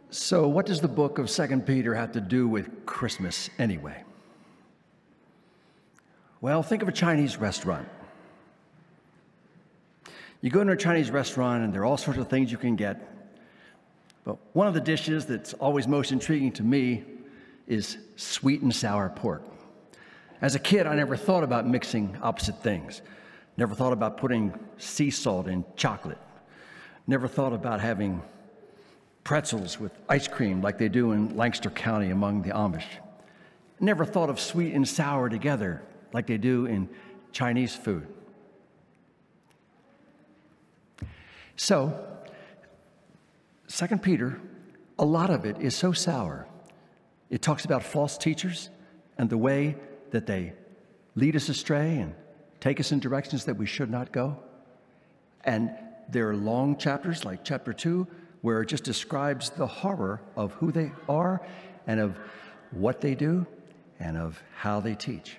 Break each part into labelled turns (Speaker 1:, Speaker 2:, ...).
Speaker 1: So what does the book of 2 Peter have to do with Christmas anyway? Well, think of a Chinese restaurant. You go into a Chinese restaurant and there are all sorts of things you can get. But one of the dishes that's always most intriguing to me is sweet and sour pork. As a kid, I never thought about mixing opposite things. Never thought about putting sea salt in chocolate. Never thought about having pretzels with ice cream like they do in Lancaster County among the Amish. Never thought of sweet and sour together like they do in Chinese food. So, 2 Peter, a lot of it is so sour. It talks about false teachers and the way that they lead us astray and take us in directions that we should not go. And there are long chapters like chapter 2 where it just describes the horror of who they are and of what they do and of how they teach.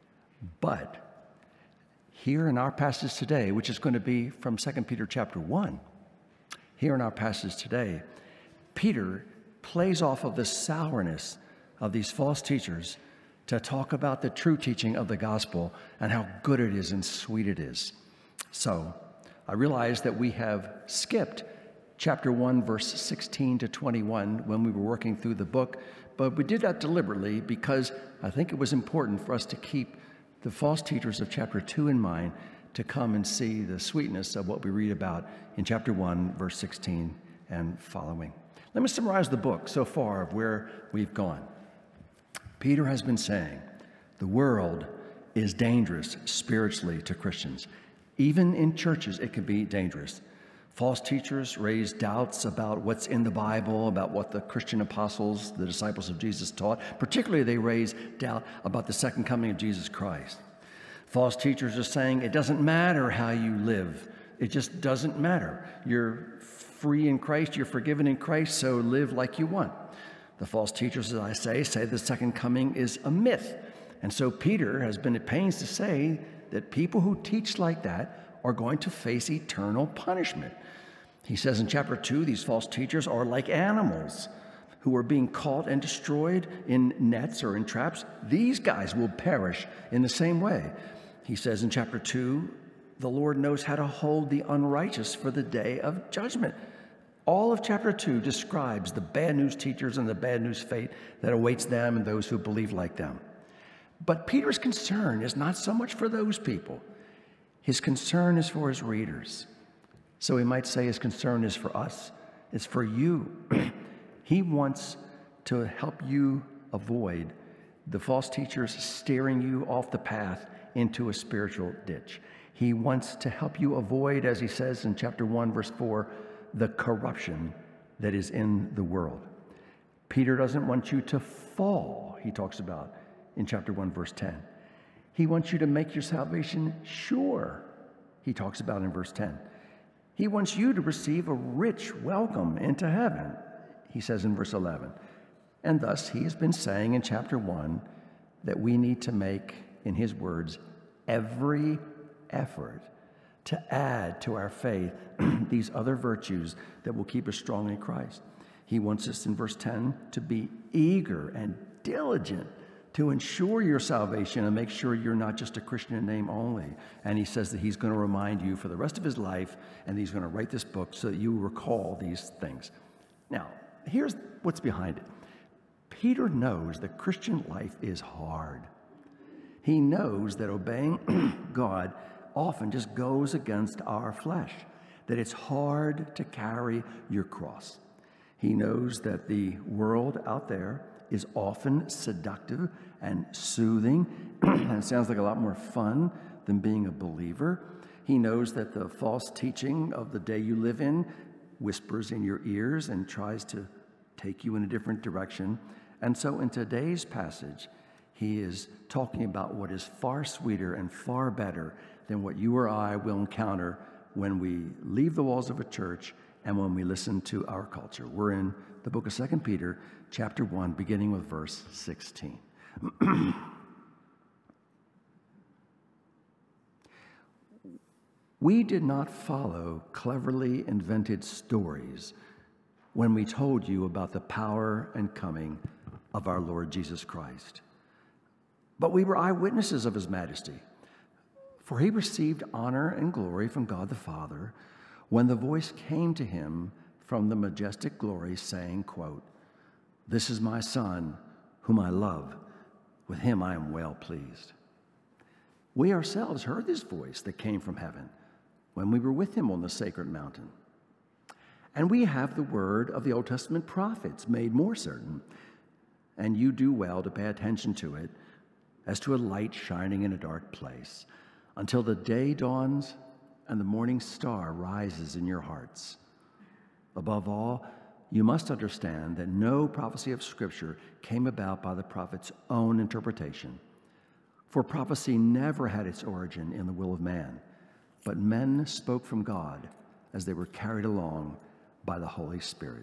Speaker 1: But here in our passage today, which is going to be from 2 Peter chapter 1, here in our passage today, Peter plays off of the sourness of these false teachers to talk about the true teaching of the gospel and how good it is and sweet it is. So I realize that we have skipped chapter 1, verse 16 to 21 when we were working through the book, but we did that deliberately because I think it was important for us to keep the false teachers of chapter 2 in mind to come and see the sweetness of what we read about in chapter 1, verse 16 and following. Let me summarize the book so far of where we've gone. Peter has been saying the world is dangerous spiritually to Christians. Even in churches, it can be dangerous. False teachers raise doubts about what's in the Bible, about what the Christian apostles, the disciples of Jesus taught. Particularly, they raise doubt about the second coming of Jesus Christ. False teachers are saying it doesn't matter how you live. It just doesn't matter. You're free in Christ, you're forgiven in Christ, so live like you want. The false teachers, as I say the second coming is a myth. And so Peter has been at pains to say that people who teach like that are going to face eternal punishment. He says in chapter 2, these false teachers are like animals who are being caught and destroyed in nets or in traps. These guys will perish in the same way. He says in chapter 2, the Lord knows how to hold the unrighteous for the day of judgment. All of chapter 2 describes the bad news teachers and the bad news fate that awaits them and those who believe like them. But Peter's concern is not so much for those people. His concern is for his readers. So we might say his concern is for us. It's for you. He wants to help you avoid the false teachers steering you off the path into a spiritual ditch. He wants to help you avoid, as he says in chapter 1, verse 4, the corruption that is in the world. Peter doesn't want you to fall, he talks about in chapter 1, verse 10. He wants you to make your salvation sure, he talks about in verse 10. He wants you to receive a rich welcome into heaven, he says in verse 11. And thus, he has been saying in chapter 1 that we need to make, in his words, every effort to add to our faith these other virtues that will keep us strong in Christ. He wants us in verse 10 to be eager and diligent to ensure your salvation and make sure you're not just a Christian in name only. And he says that he's going to remind you for the rest of his life, and he's going to write this book so that you recall these things. Now, here's what's behind it. Peter knows that Christian life is hard. He knows that obeying God often just goes against our flesh, that it's hard to carry your cross. He knows that the world out there is often seductive and soothing, and it sounds like a lot more fun than being a believer. He knows that the false teaching of the day you live in whispers in your ears and tries to take you in a different direction. And so in today's passage, he is talking about what is far sweeter and far better than what you or I will encounter when we leave the walls of a church and when we listen to our culture. We're in the book of 2 Peter, chapter 1, beginning with verse 16. We did not follow cleverly invented stories when we told you about the power and coming of our Lord Jesus Christ. But we were eyewitnesses of his majesty, for he received honor and glory from God the Father when the voice came to him from the majestic glory saying, quote, "This is my Son, whom I love. With him I am well pleased." We ourselves heard this voice that came from heaven when we were with him on the sacred mountain. And we have the word of the Old Testament prophets made more certain, and you do well to pay attention to it as to a light shining in a dark place, until the day dawns and the morning star rises in your hearts. Above all, you must understand that no prophecy of Scripture came about by the prophet's own interpretation. For prophecy never had its origin in the will of man, but men spoke from God as they were carried along by the Holy Spirit.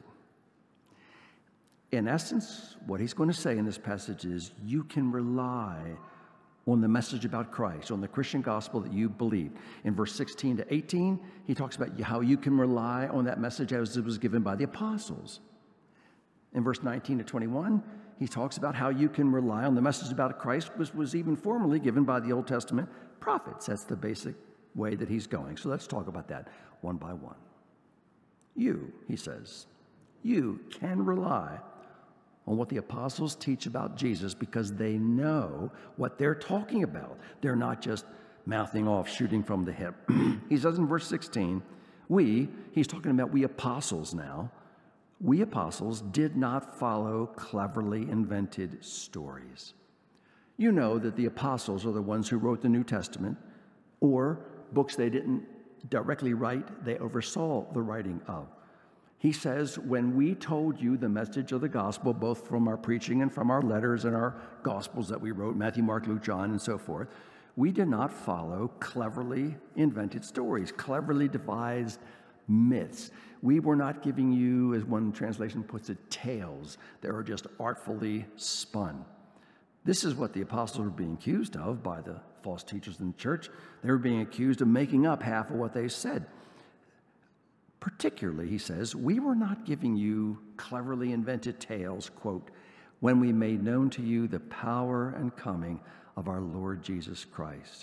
Speaker 1: In essence, what he's going to say in this passage is you can rely on the message about Christ, on the Christian gospel that you believe. In verse 16 to 18, he talks about how you can rely on that message as it was given by the apostles. In verse 19 to 21, he talks about how you can rely on the message about Christ was even formerly given by the Old Testament prophets. That's the basic way that he's going. So let's talk about that one by one. You, he says, you can rely on what the apostles teach about Jesus because they know what they're talking about. They're not just mouthing off, shooting from the hip. He says in verse 16, he's talking about we apostles now, we apostles did not follow cleverly invented stories. You know that the apostles are the ones who wrote the New Testament, or books they didn't directly write, they oversaw the writing of. He says, when we told you the message of the gospel, both from our preaching and from our letters and our gospels that we wrote, Matthew, Mark, Luke, John, and so forth, we did not follow cleverly invented stories, cleverly devised myths. We were not giving you, as one translation puts it, tales that are just artfully spun. This is what the apostles were being accused of by the false teachers in the church. They were being accused of making up half of what they said. Particularly, he says, we were not giving you cleverly invented tales, quote, when we made known to you the power and coming of our Lord Jesus Christ.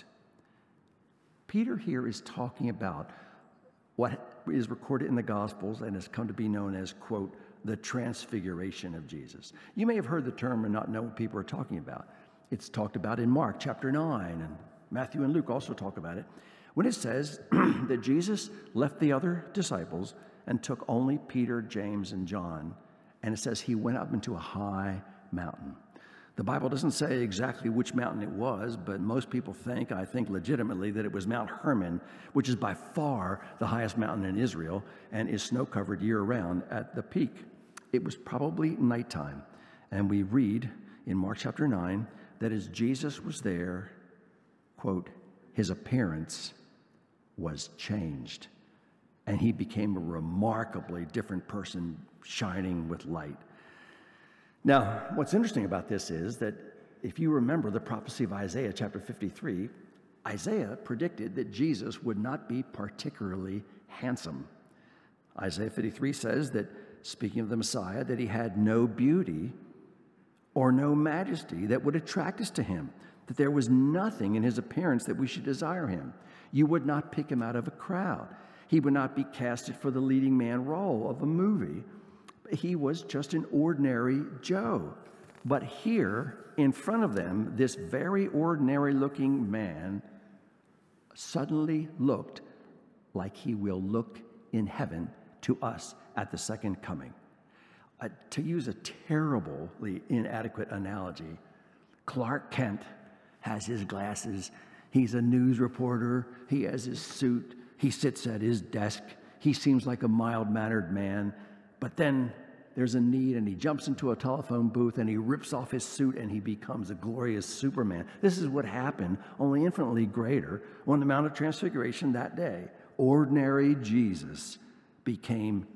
Speaker 1: Peter here is talking about what is recorded in the Gospels and has come to be known as, quote, the transfiguration of Jesus. You may have heard the term and not know what people are talking about. It's talked about in Mark chapter 9, and Matthew and Luke also talk about it, when it says that Jesus left the other disciples and took only Peter, James, and John, and it says he went up into a high mountain. The Bible doesn't say exactly which mountain it was, but most people think, I think legitimately, that it was Mount Hermon, which is by far the highest mountain in Israel and is snow-covered year-round at the peak. It was probably nighttime, and we read in Mark chapter 9 that as Jesus was there, quote, his appearance was changed, and he became a remarkably different person, shining with light. Now, what's interesting about this is that if you remember the prophecy of Isaiah chapter 53, Isaiah predicted that Jesus would not be particularly handsome. Isaiah 53 says that, speaking of the Messiah, that he had no beauty or no majesty that would attract us to him, that there was nothing in his appearance that we should desire him. You would not pick him out of a crowd. He would not be casted for the leading man role of a movie. He was just an ordinary Joe. But here, in front of them, this very ordinary-looking man suddenly looked like he will look in heaven to us at the second coming. To use a terribly inadequate analogy, Clark Kent has his glasses. He's a news reporter. He has his suit. He sits at his desk. He seems like a mild-mannered man. But then there's a need, and he jumps into a telephone booth, and he rips off his suit, and he becomes a glorious Superman. This is what happened, only infinitely greater, on the Mount of Transfiguration that day. Ordinary Jesus became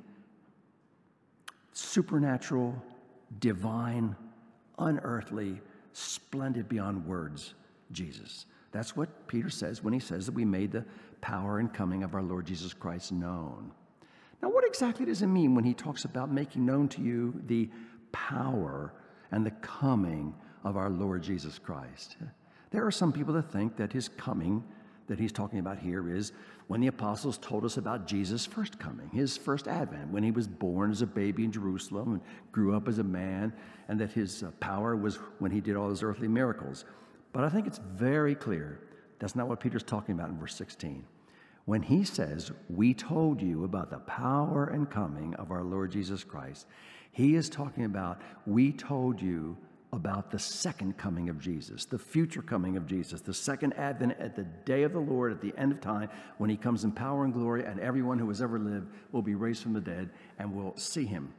Speaker 1: supernatural, divine, unearthly, splendid beyond words Jesus. That's what Peter says when he says that we made the power and coming of our Lord Jesus Christ known. Now, what exactly does it mean when he talks about making known to you the power and the coming of our Lord Jesus Christ? There are some people that think that his coming that he's talking about here is when the apostles told us about Jesus' first coming, his first advent, when he was born as a baby in Jerusalem and grew up as a man, and that his power was when he did all his earthly miracles. But I think it's very clear that's not what Peter's talking about in verse 16. When he says, we told you about the power and coming of our Lord Jesus Christ, he is talking about, we told you about the second coming of Jesus, the future coming of Jesus, the second advent at the day of the Lord, at the end of time, when he comes in power and glory, and everyone who has ever lived will be raised from the dead and will see him.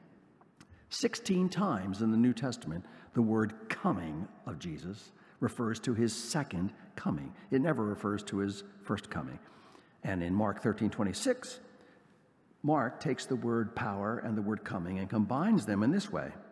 Speaker 1: 16 times in the New Testament, the word coming of Jesus refers to his second coming. It never refers to his first coming. And in Mark 13:26, Mark takes the word power and the word coming and combines them in this way.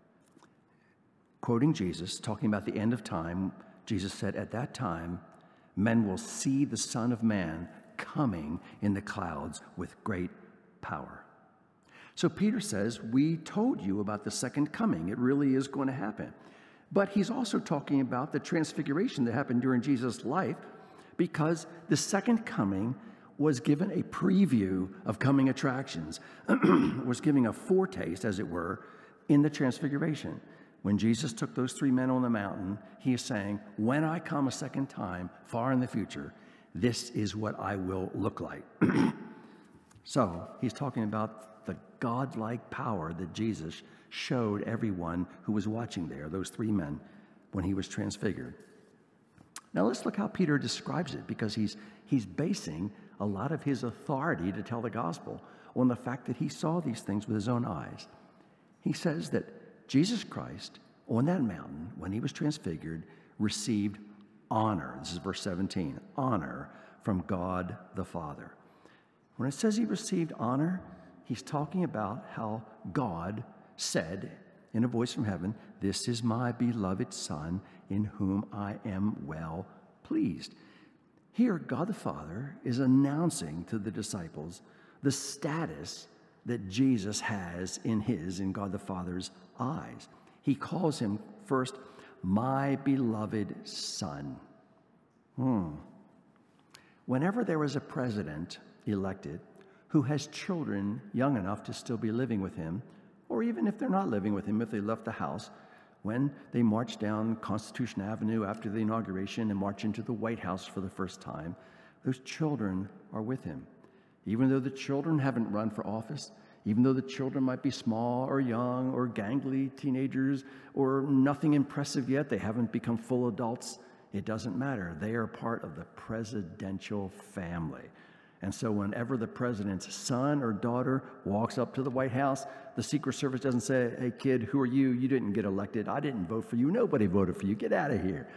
Speaker 1: Quoting Jesus, talking about the end of time, Jesus said, at that time, men will see the Son of Man coming in the clouds with great power. So Peter says, we told you about the second coming. It really is going to happen. But he's also talking about the transfiguration that happened during Jesus' life, because the second coming was given a preview of coming attractions, was giving a foretaste, as it were, in the transfiguration. When Jesus took those three men on the mountain, he is saying, when I come a second time, far in the future, this is what I will look like. So he's talking about the godlike power that Jesus showed everyone who was watching there, those three men, when he was transfigured. Now let's look how Peter describes it, because he's basing a lot of his authority to tell the gospel on the fact that he saw these things with his own eyes. He says that Jesus Christ, on that mountain, when he was transfigured, received honor. This is verse 17, honor from God the Father. When it says he received honor, he's talking about how God said in a voice from heaven, this is my beloved Son in whom I am well pleased. Here, God the Father is announcing to the disciples the status that Jesus has in God the Father's eyes. He calls him first, my beloved Son. Whenever there is a president elected who has children young enough to still be living with him, or even if they're not living with him, if they left the house, when they march down Constitution Avenue after the inauguration and march into the White House for the first time, those children are with him. Even though the children haven't run for office, even though the children might be small or young or gangly teenagers or nothing impressive yet, they haven't become full adults, it doesn't matter. They are part of the presidential family. And so whenever the president's son or daughter walks up to the White House, the Secret Service doesn't say, hey kid, who are you? You didn't get elected. I didn't vote for you. Nobody voted for you. Get out of here.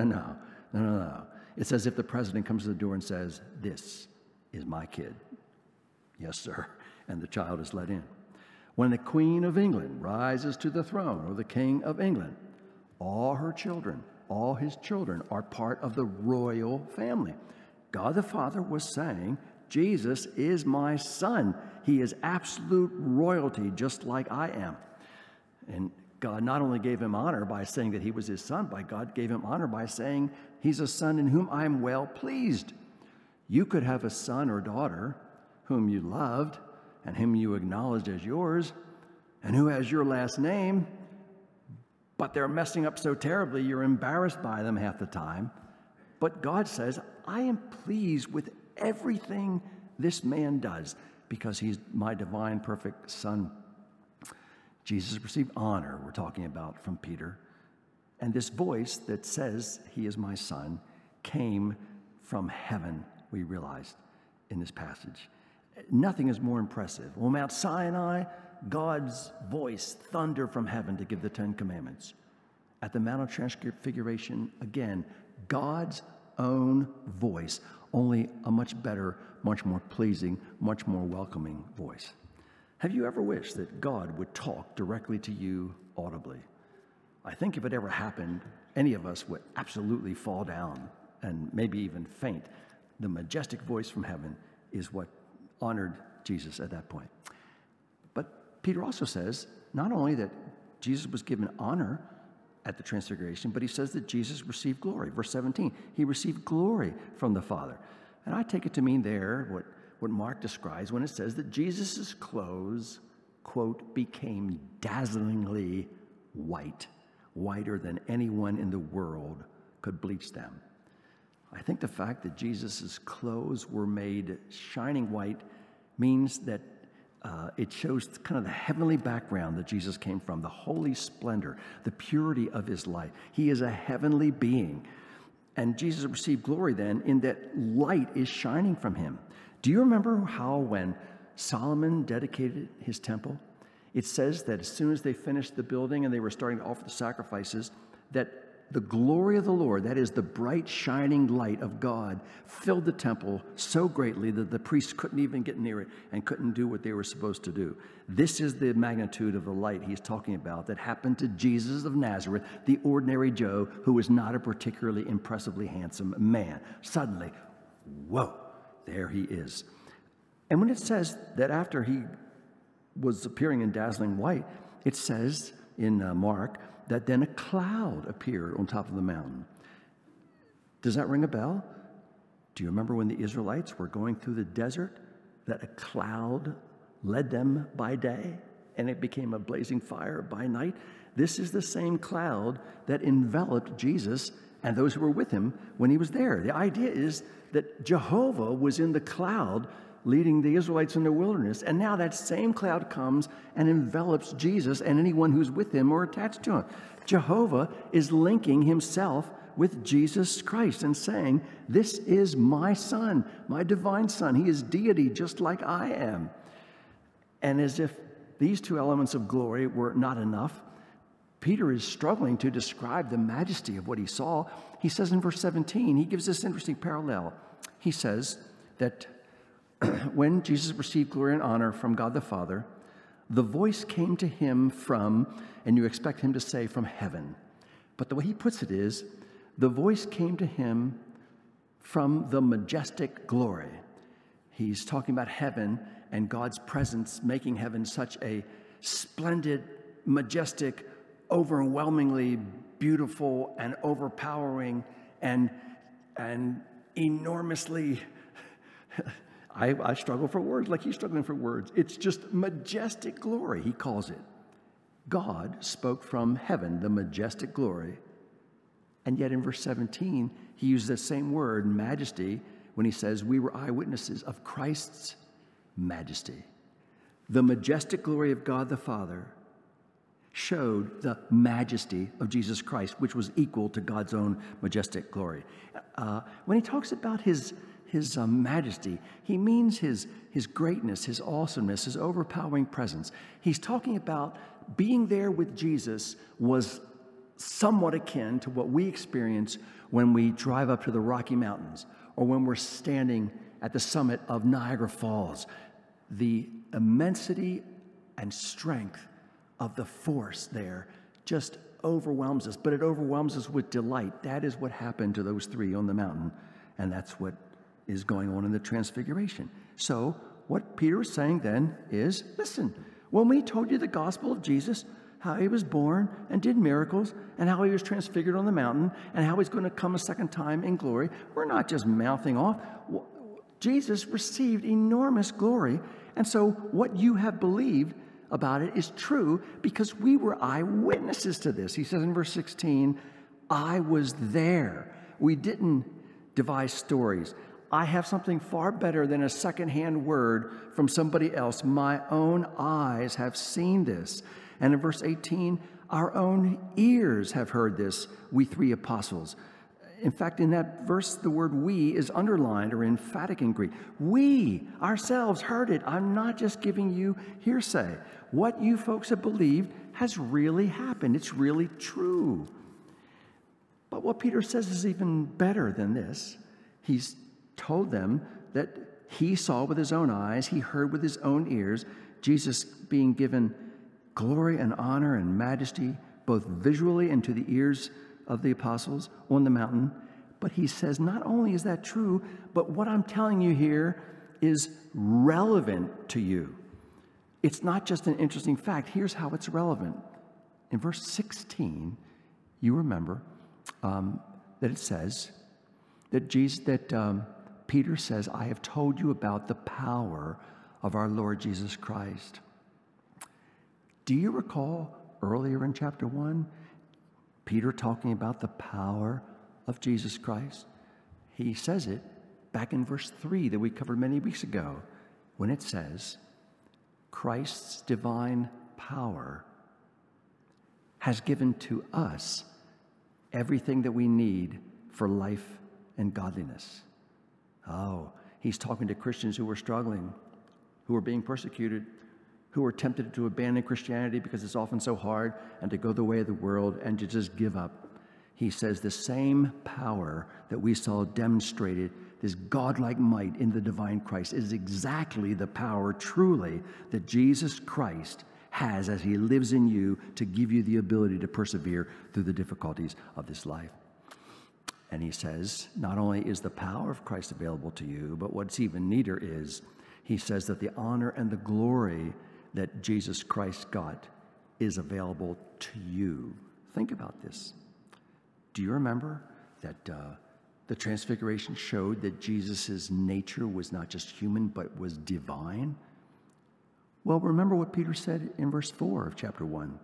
Speaker 1: No. It's as if the president comes to the door and says, this is my kid. Yes, sir. And the child is let in. When the Queen of England rises to the throne, or the King of England, all his children are part of the royal family. God the Father was saying, Jesus is my Son. He is absolute royalty, just like I am. And God not only gave him honor by saying that he was his son, but God gave him honor by saying he's a son in whom I am well pleased. You could have a son or daughter whom you loved and whom you acknowledged as yours and who has your last name, but they're messing up so terribly you're embarrassed by them half the time. But God says, I am pleased with everything this man does because he's my divine, perfect Son. Jesus received honor, we're talking about, from Peter. And this voice that says he is my Son came from heaven, we realized in this passage. Nothing is more impressive. On Mount Sinai, God's voice thundered from heaven to give the Ten Commandments. At the Mount of Transfiguration, again, God's own voice, only a much better, much more pleasing, much more welcoming voice. Have you ever wished that God would talk directly to you audibly? I think if it ever happened, any of us would absolutely fall down and maybe even faint. The majestic voice from heaven is what honored Jesus at that point. Peter also says not only that Jesus was given honor at the Transfiguration, but he says that Jesus received glory. Verse 17, he received glory from the Father. And I take it to mean there what Mark describes when it says that Jesus' clothes, quote, became dazzlingly white, whiter than anyone in the world could bleach them. I think the fact that Jesus' clothes were made shining white means that it shows kind of the heavenly background that Jesus came from, the holy splendor, the purity of his life. He is a heavenly being. And Jesus received glory then in that light is shining from him. Do you remember how when Solomon dedicated his temple, it says that as soon as they finished the building and they were starting to offer the sacrifices, that the glory of the Lord, that is the bright shining light of God, filled the temple so greatly that the priests couldn't even get near it and couldn't do what they were supposed to do. This is the magnitude of the light he's talking about that happened to Jesus of Nazareth, the ordinary Joe, who was not a particularly impressively handsome man. Suddenly, whoa, there he is. And when it says that after he was appearing in dazzling white, it says in Mark that then a cloud appeared on top of the mountain. Does that ring a bell? Do you remember when the Israelites were going through the desert, that a cloud led them by day and it became a blazing fire by night? This is the same cloud that enveloped Jesus and those who were with him when he was there. The idea is that Jehovah was in the cloud leading the Israelites in the wilderness. And now that same cloud comes and envelops Jesus and anyone who's with him or attached to him. Jehovah is linking himself with Jesus Christ and saying, this is my son, my divine son. He is deity just like I am. And as if these two elements of glory were not enough, Peter is struggling to describe the majesty of what he saw. He says in verse 17, he gives this interesting parallel. He says that when Jesus received glory and honor from God the Father, the voice came to him from, and you expect him to say from heaven. But the way he puts it is, the voice came to him from the majestic glory. He's talking about heaven and God's presence making heaven such a splendid, majestic, overwhelmingly beautiful and overpowering and enormously I struggle for words like he's struggling for words. It's just majestic glory, he calls it. God spoke from heaven, the majestic glory. And yet in verse 17, he uses the same word, majesty, when he says we were eyewitnesses of Christ's majesty. The majestic glory of God the Father showed the majesty of Jesus Christ, which was equal to God's own majestic glory. When he talks about his majesty, he means his greatness, his awesomeness, his overpowering presence. He's talking about being there with Jesus was somewhat akin to what we experience when we drive up to the Rocky Mountains or when we're standing at the summit of Niagara Falls. The immensity and strength of the force there just overwhelms us, but it overwhelms us with delight. That is what happened to those three on the mountain, and that's what is going on in the Transfiguration. So what Peter is saying then is, listen, when we told you the gospel of Jesus, how he was born and did miracles, and how he was transfigured on the mountain, and how he's going to come a second time in glory, we're not just mouthing off. Jesus received enormous glory, and so what you have believed about it is true because we were eyewitnesses to this. He says in verse 16, I was there. We didn't devise stories. I have something far better than a secondhand word from somebody else. My own eyes have seen this. And in verse 18, our own ears have heard this, we three apostles. In fact, in that verse, the word we is underlined or emphatic in Greek. We ourselves heard it. I'm not just giving you hearsay. What you folks have believed has really happened. It's really true. But what Peter says is even better than this. He's told them that he saw with his own eyes, he heard with his own ears, Jesus being given glory and honor and majesty, both visually and to the ears of the apostles on the mountain. But he says, not only is that true, but what I'm telling you here is relevant to you. it's not just an interesting fact. Here's how it's relevant. In verse 16, you remember that it says that Peter says, I have told you about the power of our Lord Jesus Christ. Do you recall earlier in chapter 1, Peter talking about the power of Jesus Christ? He says it back in verse 3 that we covered many weeks ago, when it says, Christ's divine power has given to us everything that we need for life and godliness. Oh, he's talking to Christians who were struggling, who were being persecuted, who were tempted to abandon Christianity because it's often so hard, and to go the way of the world and to just give up. He says the same power that we saw demonstrated, this godlike might in the divine Christ, is exactly the power truly that Jesus Christ has as he lives in you to give you the ability to persevere through the difficulties of this life. And he says, not only is the power of Christ available to you, but what's even neater is, he says that the honor and the glory that Jesus Christ got is available to you. Think about this. Do you remember that the Transfiguration showed that Jesus' nature was not just human, but was divine? Well, remember what Peter said in verse 4 of chapter 1.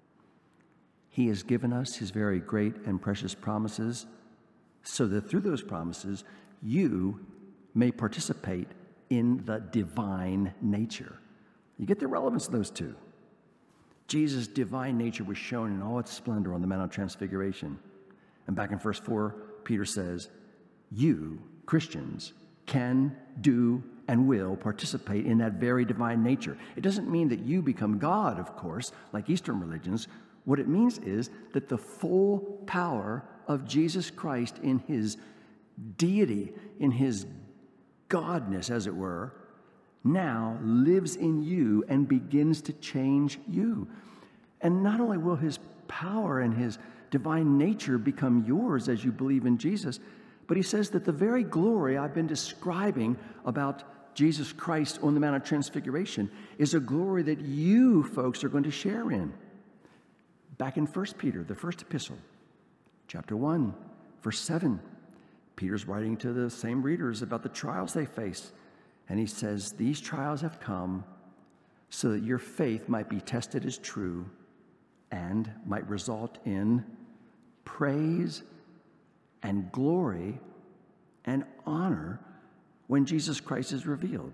Speaker 1: He has given us his very great and precious promises, so that through those promises, you may participate in the divine nature. You get the relevance of those two. Jesus' divine nature was shown in all its splendor on the Mount of Transfiguration. And back in verse 4, Peter says, you, Christians, can, do, and will participate in that very divine nature. It doesn't mean that you become God, of course, like Eastern religions. What it means is that the full power of Jesus Christ in his deity, in his godness, as it were, now lives in you and begins to change you. And not only will his power and his divine nature become yours as you believe in Jesus, but he says that the very glory I've been describing about Jesus Christ on the Mount of Transfiguration is a glory that you folks are going to share in. Back in 1 Peter, the first epistle, chapter 1, verse 7, Peter's writing to the same readers about the trials they face. And he says, these trials have come so that your faith might be tested as true and might result in praise and glory and honor when Jesus Christ is revealed.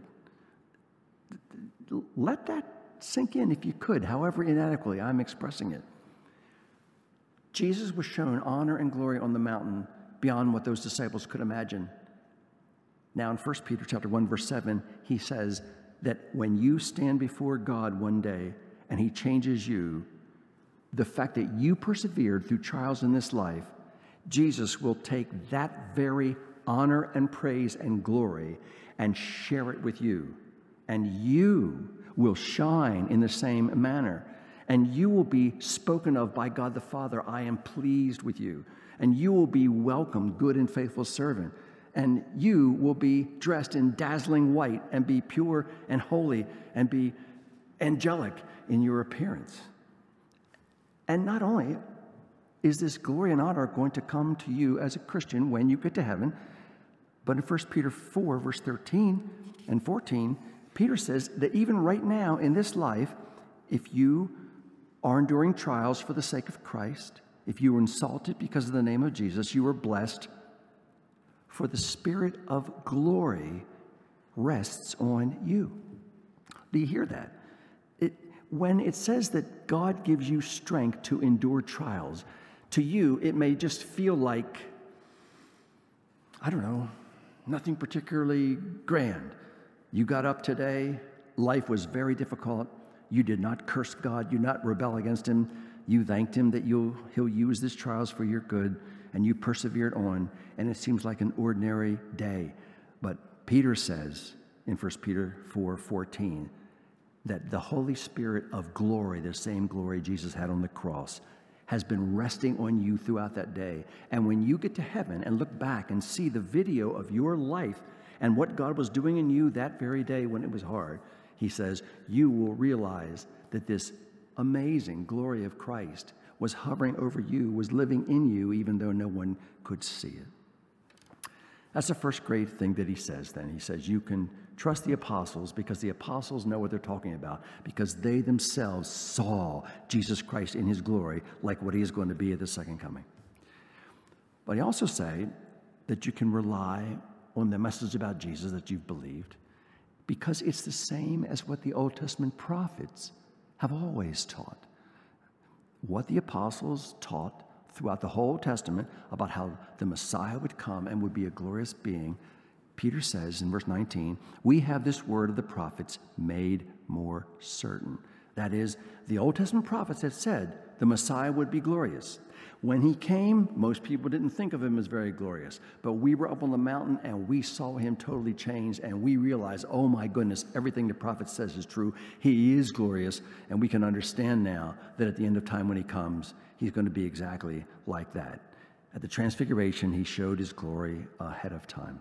Speaker 1: Let that sink in if you could, however inadequately I'm expressing it. Jesus was shown honor and glory on the mountain beyond what those disciples could imagine. Now in 1 Peter chapter 1, verse 7, he says that when you stand before God one day and he changes you, the fact that you persevered through trials in this life, Jesus will take that very honor and praise and glory and share it with you. And you will shine in the same manner. And you will be spoken of by God the Father, I am pleased with you. And you will be welcomed, good and faithful servant. And you will be dressed in dazzling white and be pure and holy and be angelic in your appearance. And not only is this glory and honor going to come to you as a Christian when you get to heaven, but in 1 Peter 4, verse 13 and 14, Peter says that even right now in this life, if you are enduring trials for the sake of Christ, if you were insulted because of the name of Jesus, you are blessed, for the Spirit of glory rests on you. Do you hear that? When it says that God gives you strength to endure trials, to you it may just feel like, I don't know, nothing particularly grand. You got up today, life was very difficult. You did not curse God, you did not rebel against him. You thanked him that he'll use these trials for your good, and you persevered on, and it seems like an ordinary day. But Peter says in 1 Peter 4:14 that the Holy Spirit of glory, the same glory Jesus had on the cross, has been resting on you throughout that day. And when you get to heaven and look back and see the video of your life and what God was doing in you that very day when it was hard, he says, you will realize that this amazing glory of Christ was hovering over you, was living in you, even though no one could see it. That's the first great thing that he says then. He says, you can trust the apostles because the apostles know what they're talking about, because they themselves saw Jesus Christ in his glory like what he is going to be at the second coming. But he also say that you can rely on the message about Jesus that you've believed because it's the same as what the Old Testament prophets have always taught. What the apostles taught throughout the whole Testament about how the Messiah would come and would be a glorious being, Peter says in verse 19, we have this word of the prophets made more certain. That is, the Old Testament prophets had said the Messiah would be glorious. When he came, most people didn't think of him as very glorious, but we were up on the mountain and we saw him totally changed, and we realized, oh my goodness, everything the prophet says is true. He is glorious, and we can understand now that at the end of time when he comes, he's going to be exactly like that. At the Transfiguration, he showed his glory ahead of time.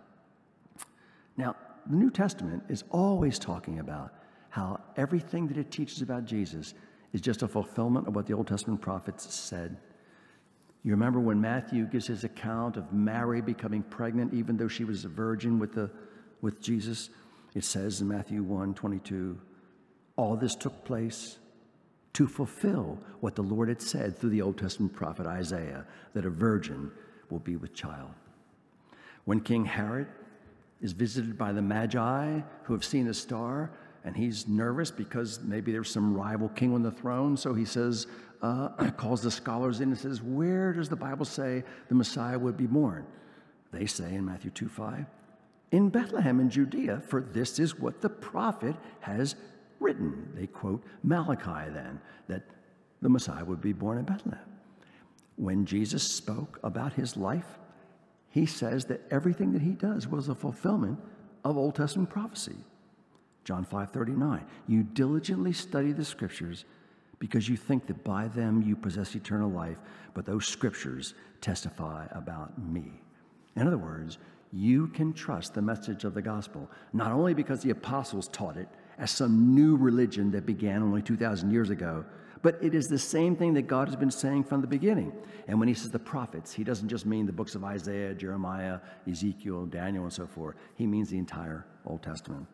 Speaker 1: Now, the New Testament is always talking about how everything that it teaches about Jesus is just a fulfillment of what the Old Testament prophets said. You remember when Matthew gives his account of Mary becoming pregnant even though she was a virgin with Jesus? It says in Matthew 1:22, all this took place to fulfill what the Lord had said through the Old Testament prophet Isaiah, that a virgin will be with child. When King Herod is visited by the Magi who have seen a star, and he's nervous because maybe there's some rival king on the throne, so he says, calls the scholars in and says, where does the Bible say the Messiah would be born? They say in Matthew 2:5, in Bethlehem in Judea, for this is what the prophet has written. They quote Malachi then, that the Messiah would be born in Bethlehem. When Jesus spoke about his life, he says that everything that he does was a fulfillment of Old Testament prophecy. John 5:39, you diligently study the scriptures because you think that by them you possess eternal life, but those scriptures testify about me. In other words, you can trust the message of the gospel, not only because the apostles taught it as some new religion that began only 2,000 years ago, but it is the same thing that God has been saying from the beginning. And when he says the prophets, he doesn't just mean the books of Isaiah, Jeremiah, Ezekiel, Daniel, and so forth. He means the entire Old Testament.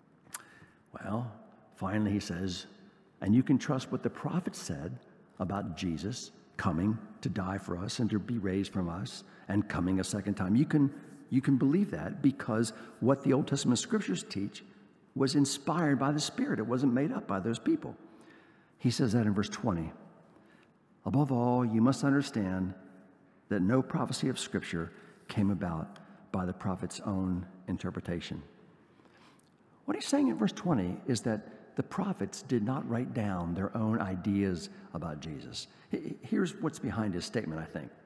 Speaker 1: Well, finally he says, and you can trust what the prophet said about Jesus coming to die for us and to be raised from us and coming a second time. You can believe that because what the Old Testament scriptures teach was inspired by the Spirit. It wasn't made up by those people. He says that in verse 20. Above all, you must understand that no prophecy of Scripture came about by the prophet's own interpretation. What he's saying in verse 20 is that the prophets did not write down their own ideas about Jesus. Here's what's behind his statement, I think.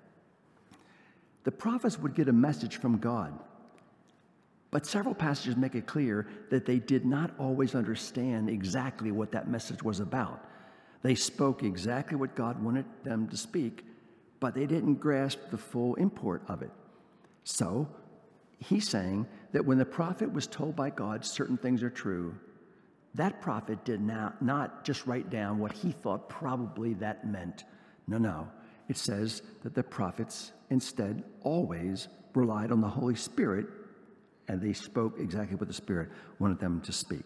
Speaker 1: The prophets would get a message from God, but several passages make it clear that they did not always understand exactly what that message was about. They spoke exactly what God wanted them to speak, but they didn't grasp the full import of it. So he's saying that when the prophet was told by God certain things are true, that prophet did not just write down what he thought probably that meant. No. It says that the prophets instead always relied on the Holy Spirit, and they spoke exactly what the Spirit wanted them to speak.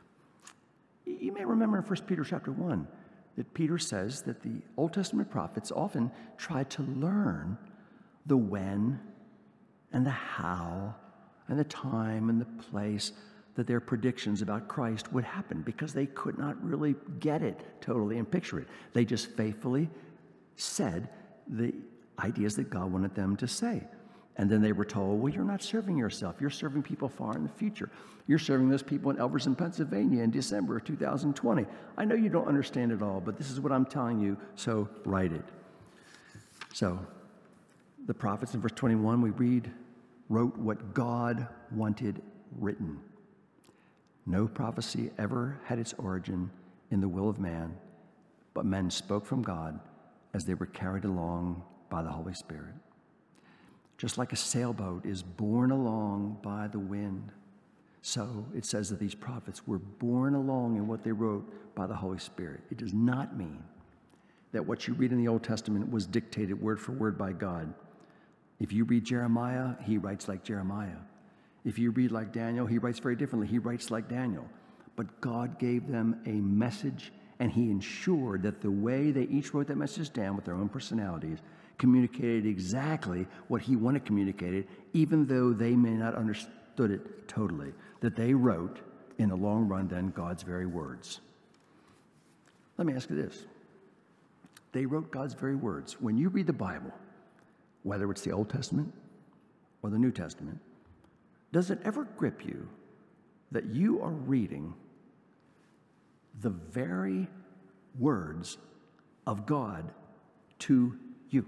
Speaker 1: You may remember in 1 Peter chapter 1 that Peter says that the Old Testament prophets often tried to learn the when and the how and the time and the place that their predictions about Christ would happen because they could not really get it totally and picture it. They just faithfully said the ideas that God wanted them to say. And then they were told, well, you're not serving yourself. You're serving people far in the future. You're serving those people in Elverson, Pennsylvania in December of 2020. I know you don't understand it all, but this is what I'm telling you, so write it. So the prophets in verse 21, we read, wrote what God wanted written. No prophecy ever had its origin in the will of man, but men spoke from God as they were carried along by the Holy Spirit. Just like a sailboat is borne along by the wind, So it says that these prophets were borne along in what they wrote by the Holy Spirit. It does not mean that what you read in the Old Testament was dictated word for word by God. If you read Jeremiah, he writes like Jeremiah. If you read like Daniel, he writes very differently. He writes like Daniel. But God gave them a message, and he ensured that the way they each wrote that message down with their own personalities communicated exactly what he wanted communicated, even though they may not understood it totally. That they wrote, in the long run, then, God's very words. Let me ask you this. They wrote God's very words. When you read the Bible, whether it's the Old Testament or the New Testament, does it ever grip you that you are reading the very words of God to you?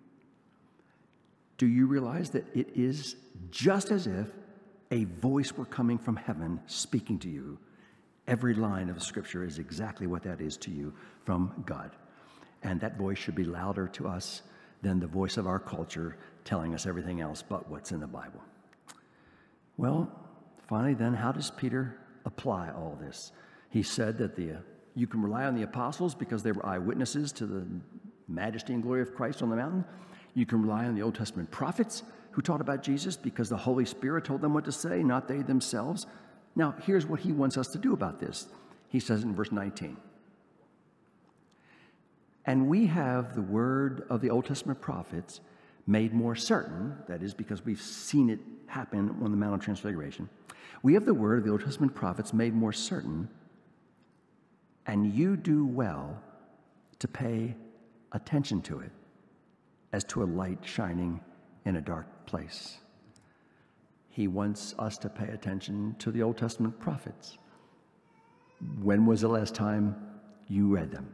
Speaker 1: Do you realize that it is just as if a voice were coming from heaven speaking to you? Every line of Scripture is exactly what that is to you from God. And that voice should be louder to us than the voice of our culture telling us everything else but what's in the Bible. Well, finally then, how does Peter apply all this? He said that you can rely on the apostles because they were eyewitnesses to the majesty and glory of Christ on the mountain. You can rely on the Old Testament prophets who taught about Jesus because the Holy Spirit told them what to say, not they themselves. Now, here's what he wants us to do about this. He says in verse 19, "And we have the word of the Old Testament prophets made more certain," that is because we've seen it happen on the Mount of Transfiguration. "We have the word of the Old Testament prophets made more certain, and you do well to pay attention to it as to a light shining in a dark place." He wants us to pay attention to the Old Testament prophets. When was the last time you read them?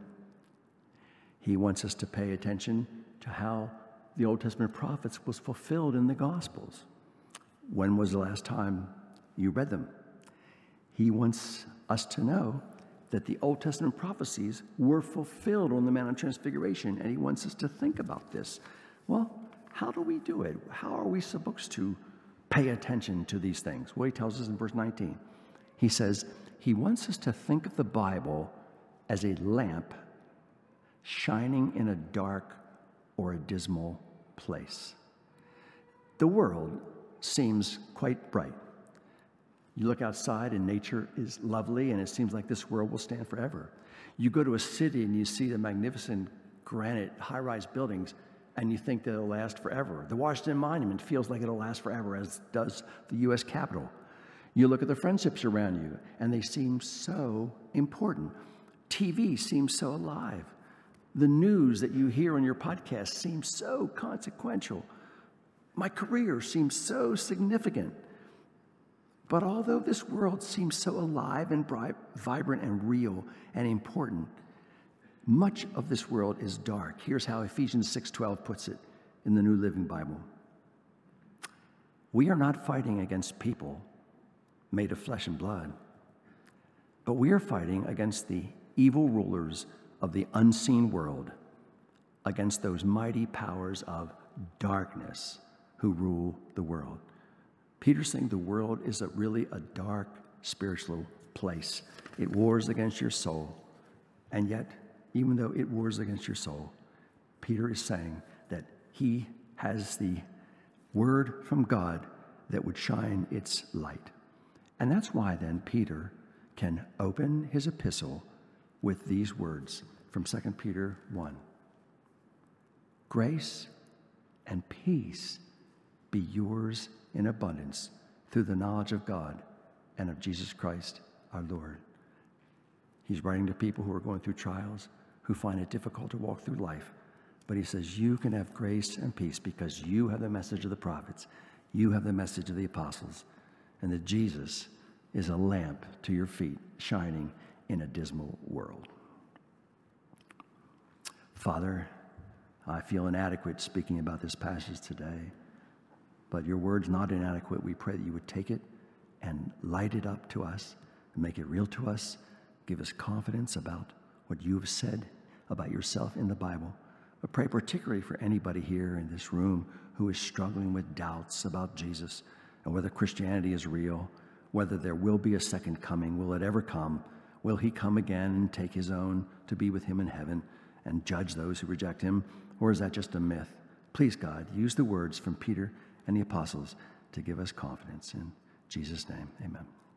Speaker 1: He wants us to pay attention to how the Old Testament prophets was fulfilled in the Gospels. When was the last time you read them? He wants us to know that the Old Testament prophecies were fulfilled on the Mount of Transfiguration, and he wants us to think about this. Well, how do we do it? How are we supposed to pay attention to these things? Well, he tells us in verse 19. He says he wants us to think of the Bible as a lamp shining in a dark or a dismal place. The world seems quite bright. You look outside and nature is lovely, and it seems like this world will stand forever. You go to a city and you see the magnificent granite high-rise buildings, and you think that it'll last forever. The Washington Monument feels like it'll last forever, as does the U.S. Capitol. You look at the friendships around you, and they seem so important. TV seems so alive. The news that you hear on your podcast seems so consequential. My career seems so significant. But although this world seems so alive and vibrant and real and important, much of this world is dark. Here's how Ephesians 6:12 puts it in the New Living Bible. "We are not fighting against people made of flesh and blood, but we are fighting against the evil rulers of the unseen world, against those mighty powers of darkness who rule the world." Peter's saying the world is really a dark spiritual place. It wars against your soul. And yet, even though it wars against your soul, Peter is saying that he has the word from God that would shine its light. And that's why then Peter can open his epistle with these words from 2 Peter 1. "Grace and peace be yours in abundance through the knowledge of God and of Jesus Christ our Lord." He's writing to people who are going through trials, who find it difficult to walk through life. But he says you can have grace and peace because you have the message of the prophets, you have the message of the apostles, and that Jesus is a lamp to your feet shining in a dismal world. Father, I feel inadequate speaking about this passage today. But your word's not inadequate. We pray that you would take it and light it up to us and make it real to us. Give us confidence about what you have said about yourself in the Bible. I pray particularly for anybody here in this room who is struggling with doubts about Jesus and whether Christianity is real, whether there will be a second coming. Will it ever come? Will he come again and take his own to be with him in heaven and judge those who reject him? Or is that just a myth? Please, God, use the words from Peter and the apostles to give us confidence. In Jesus' name, amen.